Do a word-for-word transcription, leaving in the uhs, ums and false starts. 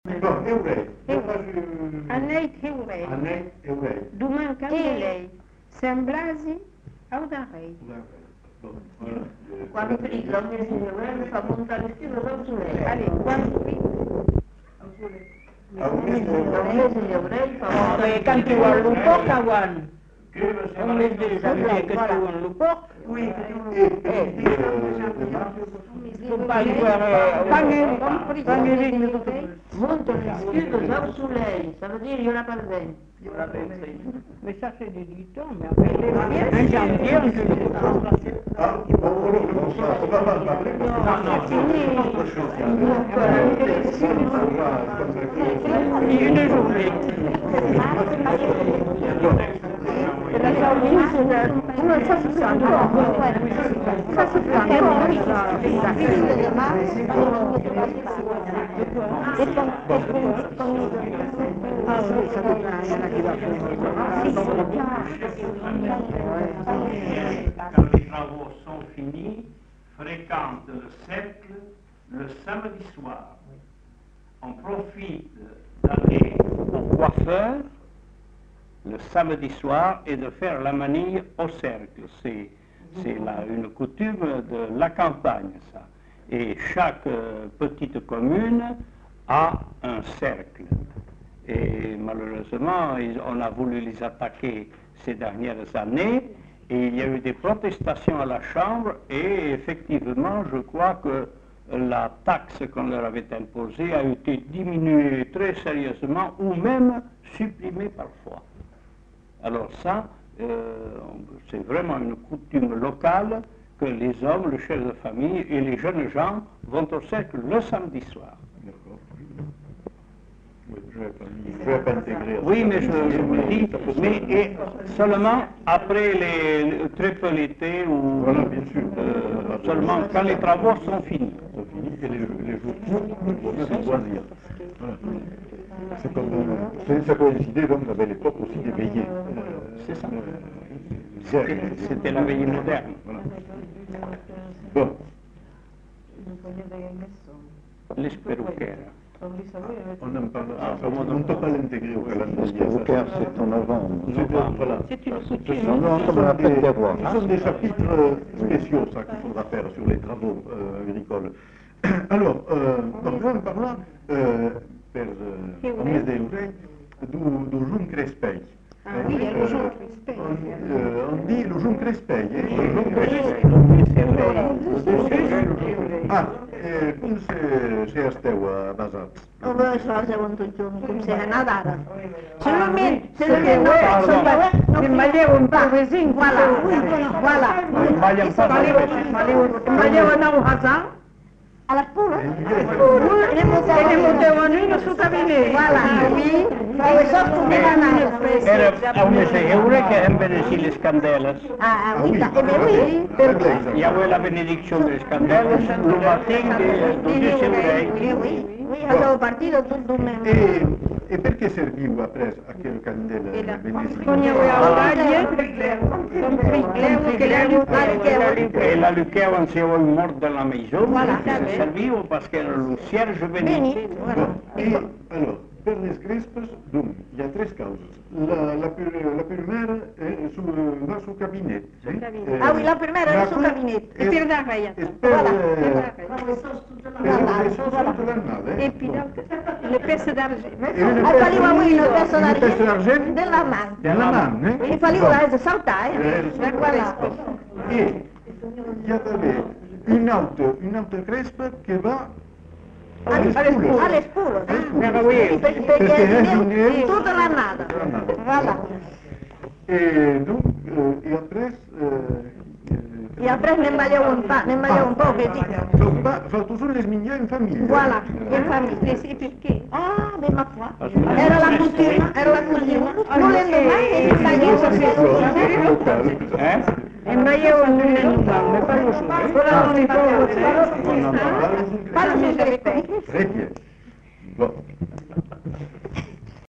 Bon, evrei. Aneit evrei. Aneit evrei. Duman candelei. Semblasi audarei. Quando friga un mese di evrei fa montare il filo da Ausulei. Allez, quando Un mese di evrei fa montare il Quand tu vois le poc, Awan, Un mese di ça veut dire que tu evrei. vois le poc. Oui, e Tu pas jouer quand Montano il filo da Ausulei. Ça veut dire io la parvengo. mais ça c'est des dictons, mais après les moyens, un janvier, on ne le pas. Ah, on recommence ça. On va pas parler. Non, non, Autre chose. une journée. la Saudite, non ça si sa ça si fa ah oui, ça doit Quand les travaux sont finis, fréquente le cercle le samedi soir. On profite d'aller au coiffeur le samedi soir et de faire la manille au cercle. C'est c'est là une coutume de la campagne, ça. Et chaque euh, petite commune a un cercle. Et malheureusement, ils- on a voulu les attaquer ces dernières années et il y a eu des protestations à la Chambre et effectivement, je crois que la taxe qu'on leur avait imposée a été diminuée très sérieusement ou même supprimée parfois. Alors ça, euh, c'est vraiment une coutume locale que les hommes, le chef de famille et les jeunes gens vont au cercle le samedi soir. D'accord. Oui, je vais pas, je vais pas intégrer. Oui, mais je, je vous le dis, mais et seulement après les, le- très peu l'été ou Voilà, bien sûr. euh, seulement quand les travaux sont finis. Ça finit, et les, les jours courts, pour se choisir. Voilà. C'est comme, euh, c'est- ça coïncidait donc avec l'époque aussi des veillées. Euh, C'est ça. euh, C'était modernes. c'était la veillée moderne. Voilà. Bon, L'esperuquera. on en parle. On ne peut pas l'intégrer au calendrier. Au Caire, c'est en novembre. C'est- voilà. C'est une Ce coutume. sont, Non, ce comme sont la des, fête des rois. ce sont des chapitres spéciaux, ça, qu'il faudra faire sur les travaux euh, agricoles. Alors, euh, parlant, parlant, euh, per euh, au mes d'eurei, du, du jum crespei. Ah oui, il y a le jum Euh, crespei. On, euh, on dit le jum crespei, eh? Le jum crespei. Ah, eh, cum se, se esteu a basat? Non lo so se un tutt'un come se è nata. Se non mi, se non mi Perché no, voi- insomma, mi magliavo un po' così, Voilà, voilà. Sbagliano magliavo da un hasard, Alla spura? e ne mettevo uno sul gabinetto. Voilà, oui. E sotto di banana. Era a un mese euro che hem benedicit les candeles. Ah, ah, oui, e beh, oui. Perché? Hi ha la benedicció de les candeles, el matin de dodici euro. Oui, oui. Oui, avevo partito tutto un mese. E, e perché serviva après a quel candela benedicito? Con je wel oranje, con friclevo che la luce. Et la luqueur, on s'est eu mort dans la maison, Voilà. c'est servi parce que le cierge venait. Bene, voilà. E, allora, per les crespes, donc, il y a tres causes. La, la, più, la primera è su, va sul gabinetto. Eh? Ah oui, la primera ma è sul qui- gabinetto. E per la raia. e per, Voilà, eh, per la raia. per le sauce tutta l'annata, eh? E puis le pezzi d'argento. E une E pezza- faliva qui una pezza une pezza d'argento d'argento della mano. della mano, eh? E faliva la saltare. Eh, Voilà. E il y a també une autre, une autre crespa che va alle spule. Alle spule. Alle spule. Sì, perché, Perché è un- perché tutta l'annata. Voilà. E donc, eh, e après, eh, E après ne magliavo un po', ne magliavo un po' che dico. donc, va, fa toujours les mignons in famiglia. Voilà, in famiglia. Sì, perché? Ah, beh, ma qua. Era la cucina, era la cucina. Volendo mai, si tagliava. Eh? E magliavo un animale, ma parlo su. Ora non li provo. On en parle. Parlo sul crespè. Très bien. Bon.